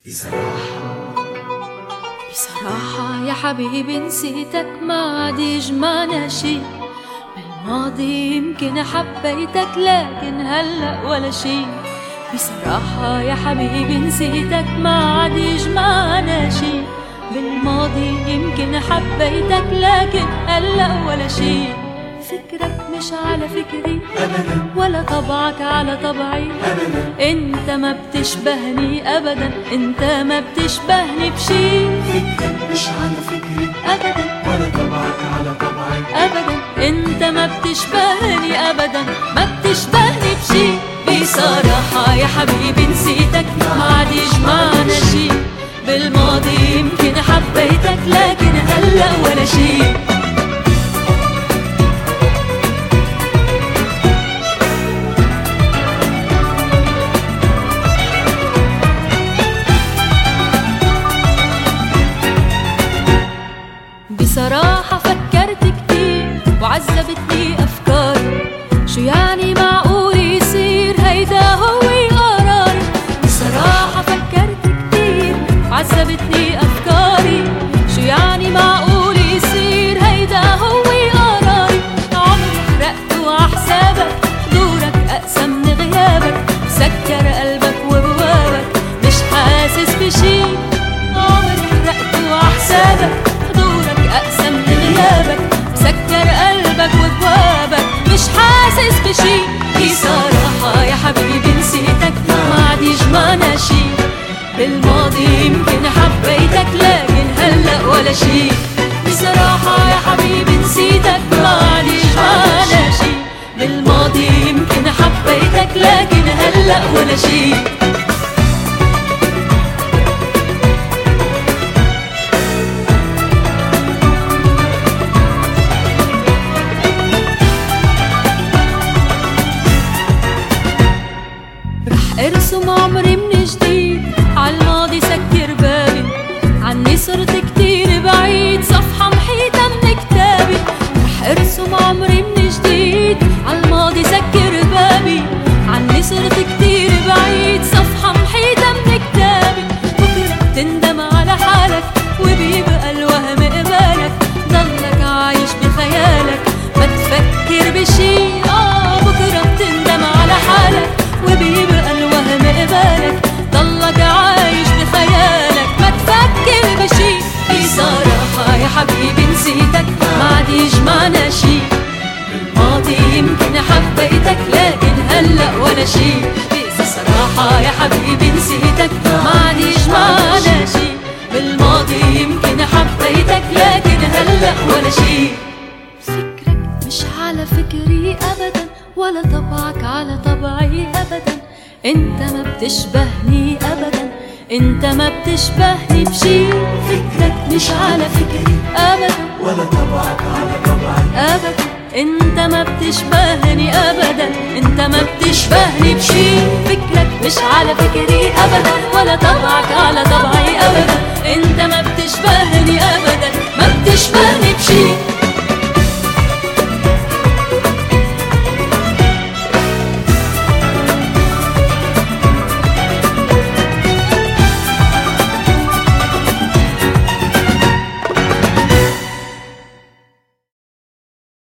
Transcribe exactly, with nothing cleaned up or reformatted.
بصراحة بصراحة يا حبيبي نسيتك ما عاد يجمعنا شي. بالماضي يمكن حبيتك لكن هلأ ولا شي. بصراحة يا حبيبي نسيتك ما عاد يجمعنا شي. بالماضي يمكن حبيتك لكن هلأ ولا شي. فكرك مش على فكري أبدا، ولا طبعك على طبعي أبدا. انت ما بتشبهني ابدا، انت ما بتشبهني بشي. فكرك مش على فكري ابدا ولا طبعك على طبعي ابدا، انت ما بتشبهني ابدا، ما بتشبهني بشي. بصراحة يا حبيبي نسيتك ما عاد يجمعنا شي. بالماضي يمكن حبيتك لكن هلأ ولا شي. بصراحة فكرت كتير وعذبتني أفكاري. شو يعني معقول يصير هيدا هو قراري؟ بصراحة فكرت كتير وعذبتني أفكاري. شو يعني معقول يصير هيدا هو قراري؟ عمري حرقت وعحسابك، حضورك أقسى من غيابك، مسكر قلبك وبوابك مش حاسس بشي. عمري حرقت وعحسابك، أقسى من غيابك، مسكر قلبك وبوابك مش حاسس بشي. بصراحة يا حبيبي نسيتك ما عاد يجمعنا شي. بالماضي يمكن حبيتك لكن هلأ ولا شي. بصراحة يا حبيبي نسيتك ما عاد يجمعنا شي. بالماضي يمكن حبيتك لكن هلأ ولا شي. ارسم عمري من جديد عالماضي، سكر بابي عني صرت كتير بعيد، صفحة محيطة من كتابي. رح ارسم عمري من جديد عالماضي، سكر بابي عني صرت كتير بعيد، صفحة محيطة من كتابي. بكرة بتندم على حالك وبيبقى الوهم قبالك، ضلك عايش بخيالك ما تفكر بشي. اه بكرة بتندم على حالك وبيبقى الوهم قبالك، ضلك عايش بخيالك ما تفكر بشي. بصراحة يا حبيبي نسيتك ما عاد يجمعنا شي. بالماضي يمكن حبيتك لكن هلأ ولا شي. بصراحة يا حبيبي نسيتك ما عاد يجمعنا شي. بالماضي يمكن حبيتك لكن هلأ ولا شي. فكرك مش على فكري أبدا ولا طبعك على طبعي أبدا، انت ما بتشبهني أبدا، انت ما بتشبهني بشي. فكرك مش على فكري أبدا ولا طبعك على طبعي أبدا، انت ما بتشبهني أبدا، انت ما بتشبهني بشي. فكرك مش على فكري أبدا ولا طبعك على طبعي أبدا، انت ما بتشبهني أبدا، ما بتشبهني بشي.